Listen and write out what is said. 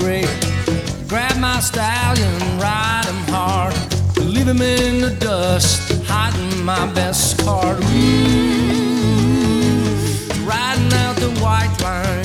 great. Grab my stallion, ride him hard, leave him in the dust, hiding my best card. Ooh, riding out the white line.